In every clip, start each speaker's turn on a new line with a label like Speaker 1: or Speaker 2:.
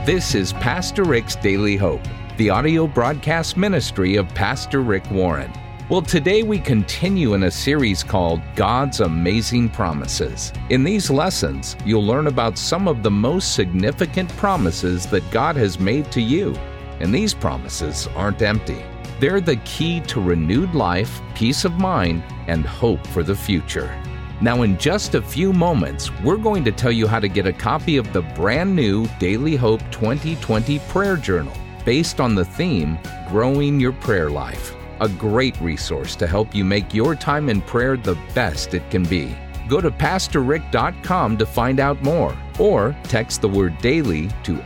Speaker 1: This is Pastor Rick's Daily Hope, the audio broadcast ministry of Pastor Rick Warren. Well, today we continue in a series called God's Amazing Promises. In these lessons, you'll learn about some of the most significant promises that God has made to you. And these promises aren't empty. They're the key to renewed life, peace of mind, and hope for the future. Now, in just a few moments, we're going to tell you how to get a copy of the brand new Daily Hope 2020 Prayer Journal based on the theme, Growing Your Prayer Life. A great resource to help you make your time in prayer the best it can be. Go to PastorRick.com to find out more, or text the word DAILY to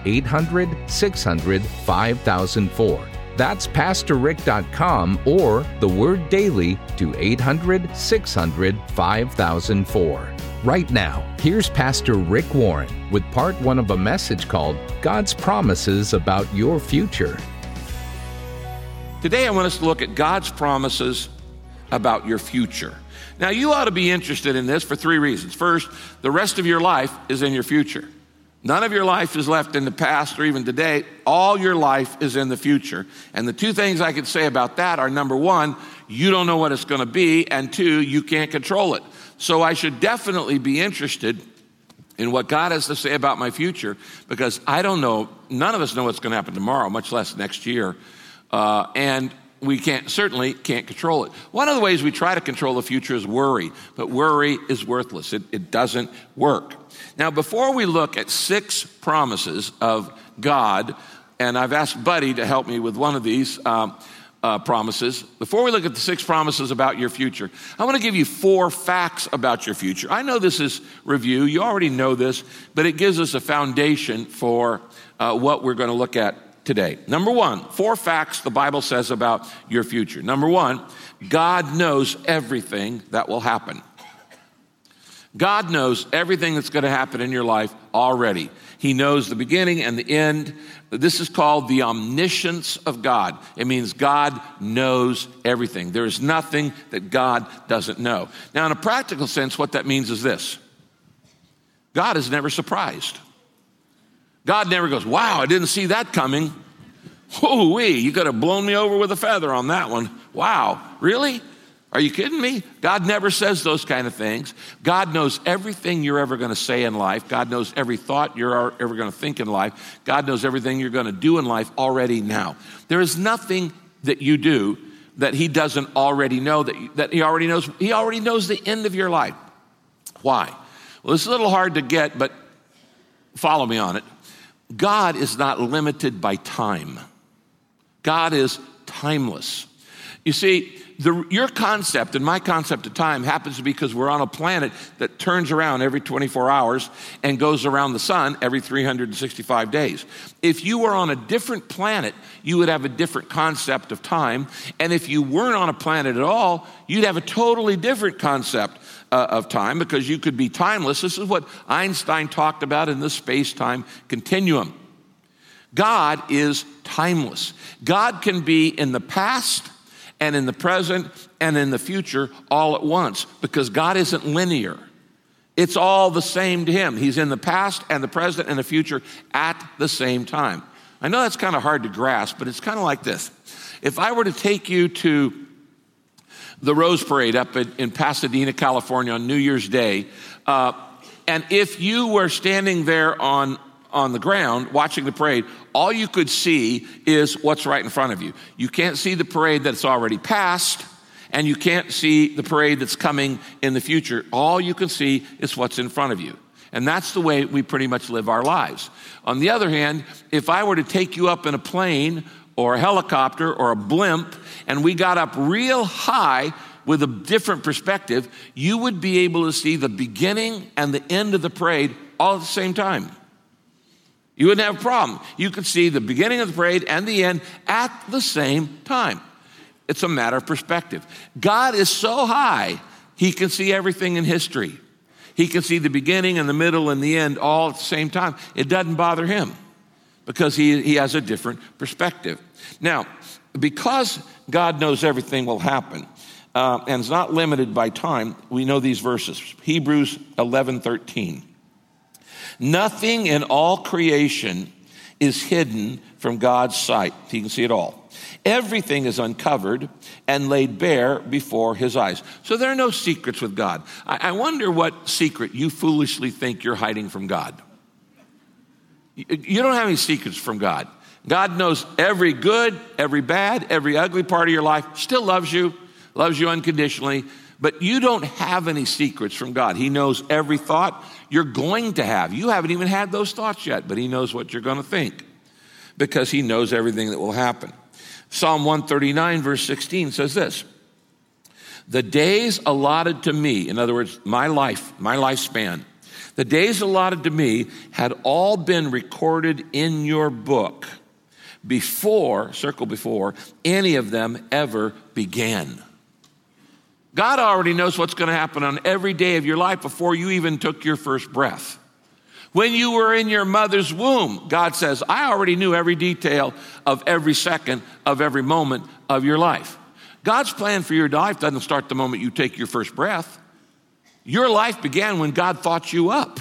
Speaker 1: 800-600-5004. That's PastorRick.com or the word DAILY to 800-600-5004. Right now, here's Pastor Rick Warren with part one of a message called God's Promises About Your Future.
Speaker 2: Today I want us to look at God's promises about your future. Now, you ought to be interested in this for three reasons. First, the rest of your life is in your future. None of your life is left in the past or even today. All your life is in the future. And the two things I could say about that are, number one, you don't know what it's going to be, and two, you can't control it. So I should definitely be interested in what God has to say about my future, because I don't know, none of us know what's going to happen tomorrow, much less next year. And we certainly can't control it. One of the ways we try to control the future is worry, but worry is worthless. It doesn't work. Now, before we look at 6 promises of God, and I've asked Buddy to help me with one of these promises. Before we look at the 6 promises about your future, I want to give you 4 facts about your future. I know this is review. You already know this, but it gives us a foundation for what we're going to look at today. Number 1, 4 facts the Bible says about your future. Number 1, God knows everything that will happen. God knows everything that's going to happen in your life already. He knows the beginning and the end. This is called the omniscience of God. It means God knows everything. There is nothing that God doesn't know. Now, in a practical sense, what that means is this. God is never surprised. God never goes, wow, I didn't see that coming. Whoo-wee, you could have blown me over with a feather on that one. Wow, really? Are you kidding me? God never says those kind of things. God knows everything you're ever going to say in life. God knows every thought you're ever going to think in life. God knows everything you're going to do in life already now. There is nothing that you do that he doesn't already know, that he already knows. He already knows the end of your life. Why? Well, it's a little hard to get, but follow me on it. God is not limited by time. God is timeless. You see, your concept and my concept of time happens to be because we're on a planet that turns around every 24 hours and goes around the sun every 365 days. If you were on a different planet, you would have a different concept of time. And if you weren't on a planet at all, you'd have a totally different concept of time, because you could be timeless. This is what Einstein talked about in the space-time continuum. God is timeless. God can be in the past and in the present and in the future all at once, because God isn't linear. It's all the same to him. He's in the past and the present and the future at the same time. I know that's kind of hard to grasp, but it's kind of like this. If I were to take you to the Rose Parade up in Pasadena, California on New Year's Day, and if you were standing there on the ground watching the parade, all you could see is what's right in front of you. You can't see the parade that's already passed, and you can't see the parade that's coming in the future. All you can see is what's in front of you. And that's the way we pretty much live our lives. On the other hand, if I were to take you up in a plane or a helicopter or a blimp, and we got up real high with a different perspective, you would be able to see the beginning and the end of the parade all at the same time. You wouldn't have a problem. You could see the beginning of the parade and the end at the same time. It's a matter of perspective. God is so high, he can see everything in history. He can see the beginning and the middle and the end all at the same time. It doesn't bother him because he has a different perspective. Now, because God knows everything will happen and is not limited by time, we know these verses. Hebrews 11:13. Nothing in all creation is hidden from God's sight. He can see it all. Everything is uncovered and laid bare before his eyes. So there are no secrets with God. I wonder what secret you foolishly think you're hiding from God. You don't have any secrets from God. God knows every good, every bad, every ugly part of your life, still loves you unconditionally, but you don't have any secrets from God. He knows every thought you're going to have. You haven't even had those thoughts yet, but he knows what you're going to think because he knows everything that will happen. Psalm 139, verse 16 says this, the days allotted to me, in other words, my lifespan, the days allotted to me had all been recorded in your book before, circle before, any of them ever began. God already knows what's going to happen on every day of your life before you even took your first breath. When you were in your mother's womb, God says, I already knew every detail of every second of every moment of your life. God's plan for your life doesn't start the moment you take your first breath. Your life began when God thought you up.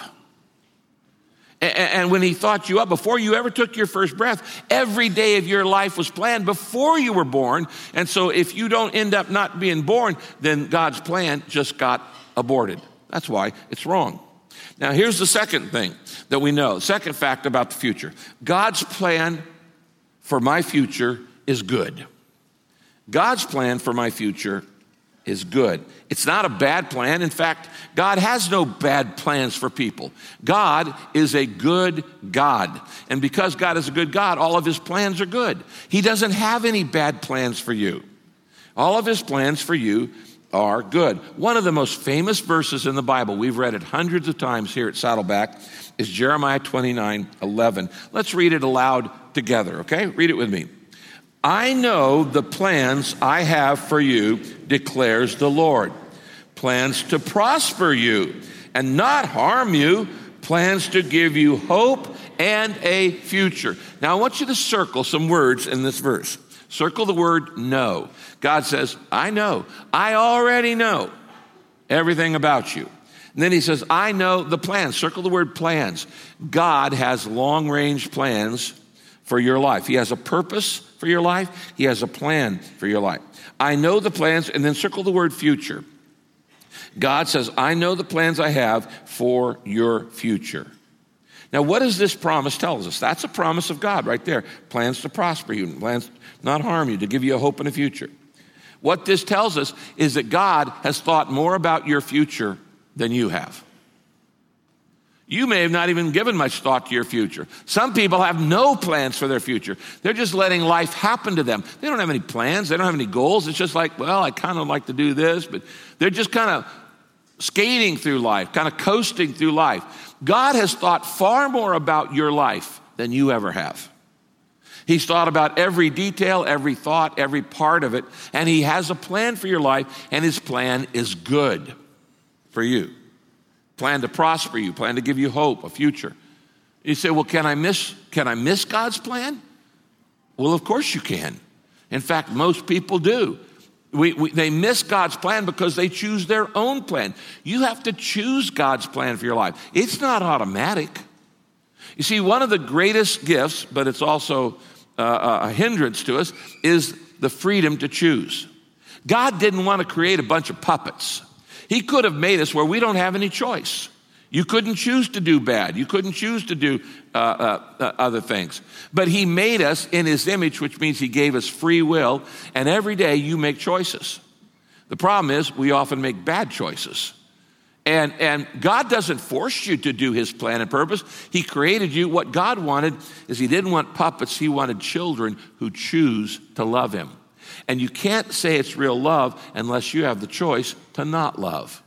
Speaker 2: And when he thought you up, before you ever took your first breath, every day of your life was planned before you were born. And so if you don't end up not being born, then God's plan just got aborted. That's why it's wrong. Now, here's the second thing that we know, second fact about the future. God's plan for my future is good. God's plan for my future is good. It's not a bad plan. In fact, God has no bad plans for people. God is a good God. And because God is a good God, all of his plans are good. He doesn't have any bad plans for you. All of his plans for you are good. One of the most famous verses in the Bible, we've read it hundreds of times here at Saddleback, is Jeremiah 29:11. Let's read it aloud together, okay? Read it with me. I know the plans I have for you, declares the Lord. Plans to prosper you and not harm you, plans to give you hope and a future. Now I want you to circle some words in this verse. Circle the word know. God says, I know. I already know everything about you. And then he says, I know the plans. Circle the word plans. God has long-range plans for your life. He has a purpose for your life. He has a plan for your life. I know the plans, and then circle the word future. God says, I know the plans I have for your future. Now, what does this promise tell us? That's a promise of God right there. Plans to prosper you, plans not harm you, to give you a hope and a future. What this tells us is that God has thought more about your future than you have. You may have not even given much thought to your future. Some people have no plans for their future. They're just letting life happen to them. They don't have any plans. They don't have any goals. It's just like, well, I kind of like to do this, but they're just kind of skating through life, kind of coasting through life. God has thought far more about your life than you ever have. He's thought about every detail, every thought, every part of it, and he has a plan for your life, and his plan is good for you. Plan to prosper you, plan to give you hope, a future. You say, well, can I miss God's plan? Well, of course you can. In fact, most people do. They miss God's plan because they choose their own plan. You have to choose God's plan for your life. It's not automatic. You see, one of the greatest gifts, but it's also a hindrance to us, is the freedom to choose. God didn't want to create a bunch of puppets. He could have made us where we don't have any choice. You couldn't choose to do bad. You couldn't choose to do other things. But he made us in his image, which means he gave us free will, and every day you make choices. The problem is we often make bad choices. And God doesn't force you to do his plan and purpose. He created you. What God wanted is he didn't want puppets. He wanted children who choose to love him. And you can't say it's real love unless you have the choice to not love.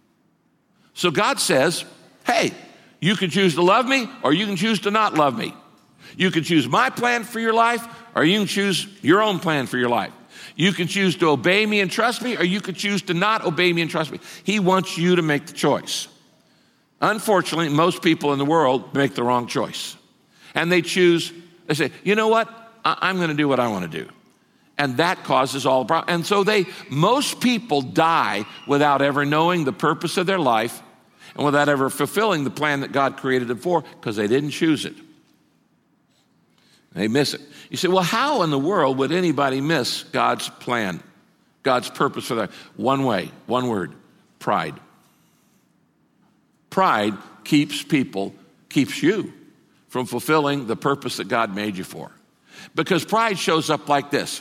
Speaker 2: So God says, hey, you can choose to love me or you can choose to not love me. You can choose my plan for your life or you can choose your own plan for your life. You can choose to obey me and trust me or you can choose to not obey me and trust me. He wants you to make the choice. Unfortunately, most people in the world make the wrong choice. And they say, you know what? I'm going to do what I want to do. And that causes all the problems. And so most people die without ever knowing the purpose of their life and without ever fulfilling the plan that God created them for because they didn't choose it. They miss it. You say, well, how in the world would anybody miss God's plan, God's purpose for their life? One way, one word, pride. Pride keeps you from fulfilling the purpose that God made you for. Because pride shows up like this.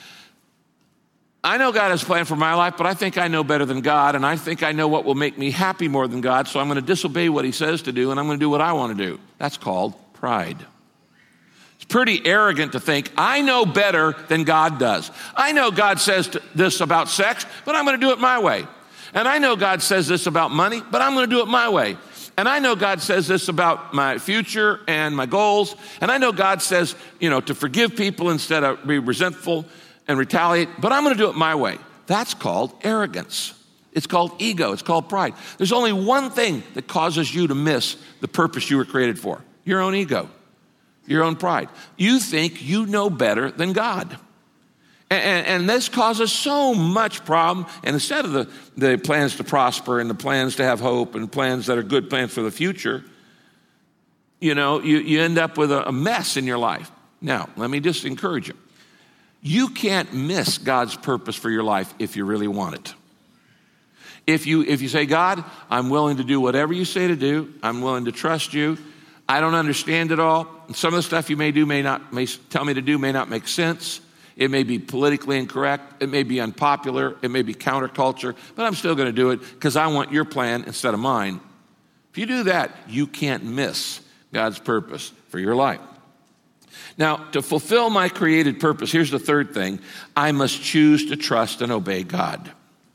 Speaker 2: I know God has a plan for my life, but I think I know better than God, and I think I know what will make me happy more than God, so I'm going to disobey what he says to do, and I'm going to do what I want to do. That's called pride. It's pretty arrogant to think, I know better than God does. I know God says this about sex, but I'm going to do it my way. And I know God says this about money, but I'm going to do it my way. And I know God says this about my future and my goals. And I know God says, to forgive people instead of be resentful and retaliate, but I'm going to do it my way. That's called arrogance. It's called ego. It's called pride. There's only one thing that causes you to miss the purpose you were created for: your own ego, your own pride. You think you know better than God. And this causes so much problem. And instead of the plans to prosper and the plans to have hope and plans that are good plans for the future, you end up with a mess in your life. Now, let me just encourage you. You can't miss God's purpose for your life if you really want it. If you say, God, I'm willing to do whatever you say to do. I'm willing to trust you. I don't understand it all. Some of the stuff you may tell me to do may not make sense. It may be politically incorrect. It may be unpopular. It may be counterculture, but I'm still going to do it because I want your plan instead of mine. If you do that, you can't miss God's purpose for your life. Now, to fulfill my created purpose, here's the third thing. I must choose to trust and obey God.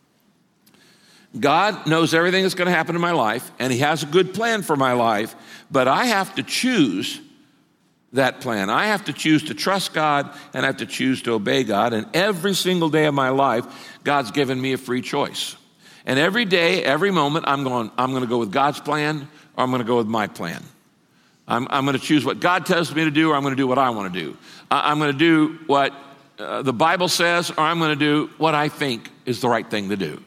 Speaker 2: God knows everything that's going to happen in my life, and he has a good plan for my life, but I have to choose that plan. I have to choose to trust God, and I have to choose to obey God. And every single day of my life, God's given me a free choice. And every day, every moment, I'm going to go with God's plan, or I'm going to go with my plan. I'm going to choose what God tells me to do, or I'm going to do what I want to do. I'm going to do what the Bible says, or I'm going to do what I think is the right thing to do,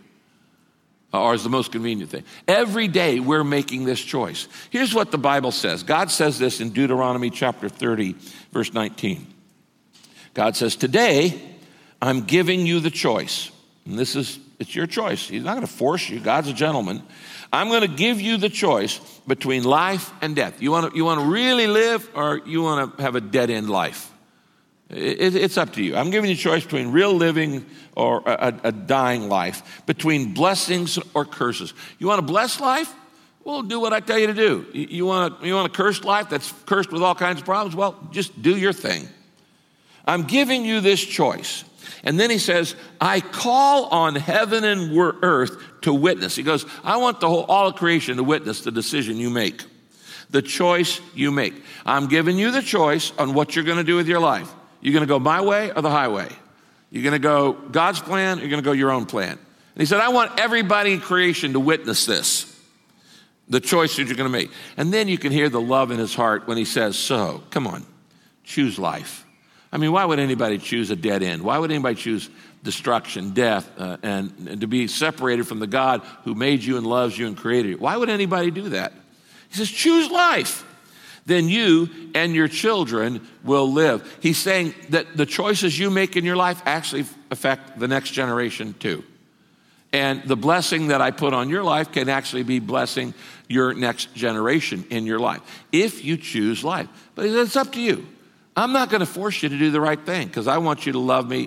Speaker 2: or is the most convenient thing. Every day we're making this choice. Here's what the Bible says. God says this in Deuteronomy chapter 30, verse 19. God says, today I'm giving you the choice. And it's your choice. He's not going to force you. God's a gentleman. I'm going to give you the choice between life and death. You want to really live, or you want to have a dead-end life? It's up to you. I'm giving you a choice between real living or a dying life, between blessings or curses. You want a blessed life? Well, do what I tell you to do. You want a cursed life that's cursed with all kinds of problems? Well, just do your thing. I'm giving you this choice. And then he says, I call on heaven and earth to witness. He goes, I want all of creation to witness the decision you make, the choice you make. I'm giving you the choice on what you're going to do with your life. You're going to go my way or the highway? You're going to go God's plan, or you're going to go your own plan? And he said, I want everybody in creation to witness this, the choice that you're going to make. And then you can hear the love in his heart when he says, so, come on, choose life. I mean, why would anybody choose a dead end? Why would anybody choose destruction, death, and to be separated from the God who made you and loves you and created you? Why would anybody do that? He says, choose life. Then you and your children will live. He's saying that the choices you make in your life actually affect the next generation too. And the blessing that I put on your life can actually be blessing your next generation in your life, if you choose life. But it's up to you. I'm not going to force you to do the right thing, because I want you to love me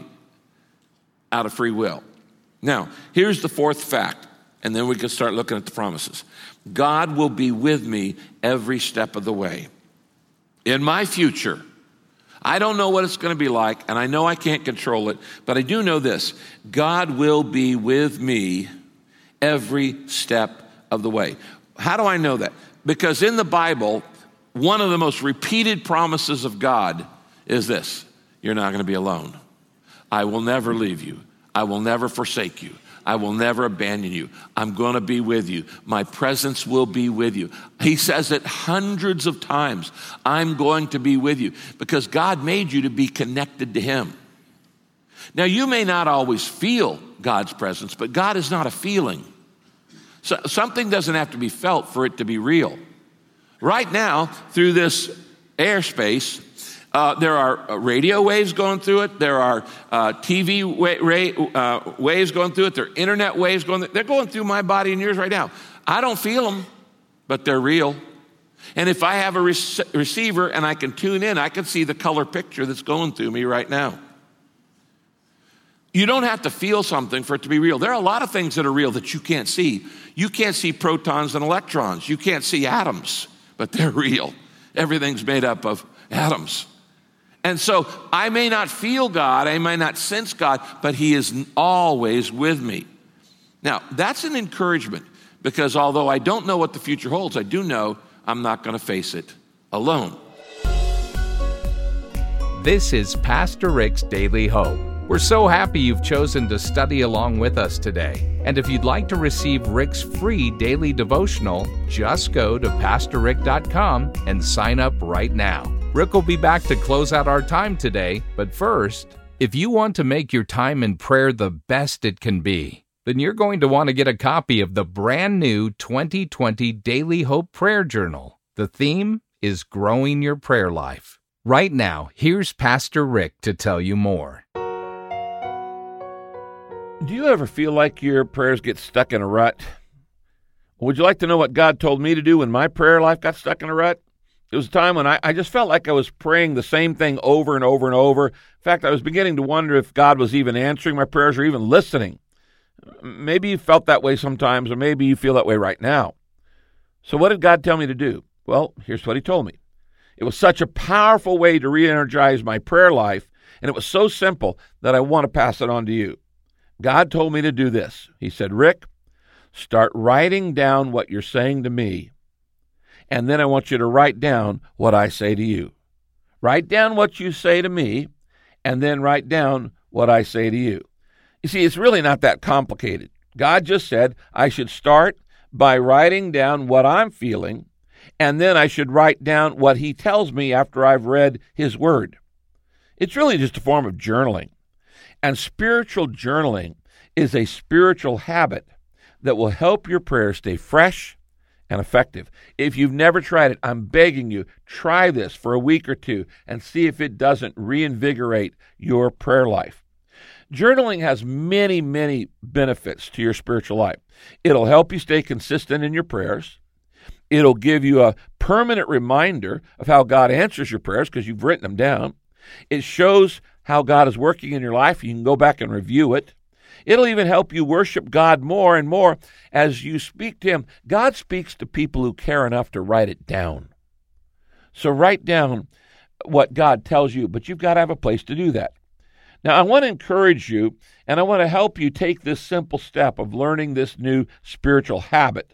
Speaker 2: out of free will. Now, here's the fourth fact, and then we can start looking at the promises. God will be with me every step of the way. In my future, I don't know what it's going to be like, and I know I can't control it, but I do know this. God will be with me every step of the way. How do I know that? Because in the Bible, one of the most repeated promises of God is this: you're not going to be alone. I will never leave you. I will never forsake you. I will never abandon you. I'm going to be with you. My presence will be with you. He says it hundreds of times. I'm going to be with you, because God made you to be connected to him. Now, you may not always feel God's presence, but God is not a feeling. So something doesn't have to be felt for it to be real. Right now, through this airspace, There are radio waves going through it. There are TV waves going through it. There are internet waves going through it. They're going through my body and yours right now. I don't feel them, but they're real. And if I have a receiver and I can tune in, I can see the color picture that's going through me right now. You don't have to feel something for it to be real. There are a lot of things that are real that you can't see. You can't see protons and electrons. You can't see atoms, but they're real. Everything's made up of atoms. And so I may not feel God, I may not sense God, but he is always with me. Now, that's an encouragement, because although I don't know what the future holds, I do know I'm not going to face it alone.
Speaker 1: This is Pastor Rick's Daily Hope. We're so happy you've chosen to study along with us today. And if you'd like to receive Rick's free daily devotional, just go to PastorRick.com and sign up right now. Rick will be back to close out our time today, but first, if you want to make your time in prayer the best it can be, then you're going to want to get a copy of the brand new 2020 Daily Hope Prayer Journal. The theme is Growing Your Prayer Life. Right now, here's Pastor Rick to tell you more.
Speaker 2: Do you ever feel like your prayers get stuck in a rut? Would you like to know what God told me to do when my prayer life got stuck in a rut? It was a time when I just felt like I was praying the same thing over and over and over. In fact, I was beginning to wonder if God was even answering my prayers or even listening. Maybe you felt that way sometimes, or maybe you feel that way right now. So what did God tell me to do? Well, here's what he told me. It was such a powerful way to re-energize my prayer life, and it was so simple that I want to pass it on to you. God told me to do this. He said, Rick, start writing down what you're saying to me, and then I want you to write down what I say to you. Write down what you say to me, and then write down what I say to you. You see, it's really not that complicated. God just said I should start by writing down what I'm feeling, and then I should write down what he tells me after I've read his word. It's really just a form of journaling. And spiritual journaling is a spiritual habit that will help your prayers stay fresh and effective. If you've never tried it, I'm begging you, try this for a week or two and see if it doesn't reinvigorate your prayer life. Journaling has many, many benefits to your spiritual life. It'll help you stay consistent in your prayers. It'll give you a permanent reminder of how God answers your prayers because you've written them down. It shows how God is working in your life. You can go back and review it. It'll even help you worship God more and more as you speak to him. God speaks to people who care enough to write it down. So write down what God tells you, but you've got to have a place to do that. Now, I want to encourage you, and I want to help you take this simple step of learning this new spiritual habit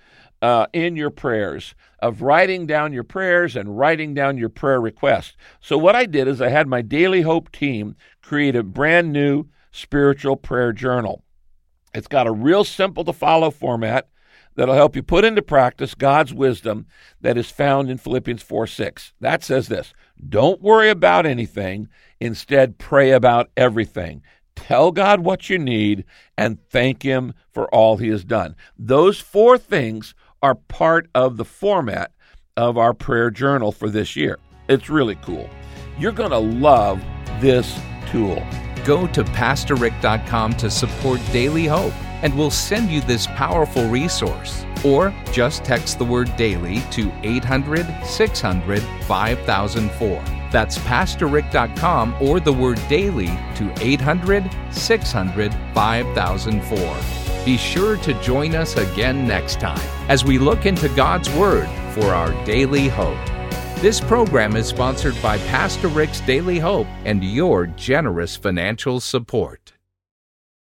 Speaker 2: in your prayers, of writing down your prayers and writing down your prayer requests. So what I did is I had my Daily Hope team create a brand new spiritual prayer journal. It's got a real simple to follow format that'll help you put into practice God's wisdom that is found in Philippians 4:6. That says this: don't worry about anything, instead pray about everything. Tell God what you need and thank him for all he has done. Those four things are part of the format of our prayer journal for this year. It's really cool. You're going to love this tool.
Speaker 1: Go to PastorRick.com to support Daily Hope, and we'll send you this powerful resource. Or just text the word DAILY to 800-600-5004. That's PastorRick.com or the word DAILY to 800-600-5004. Be sure to join us again next time as we look into God's Word for our daily hope. This program is sponsored by Pastor Rick's Daily Hope and your generous financial support.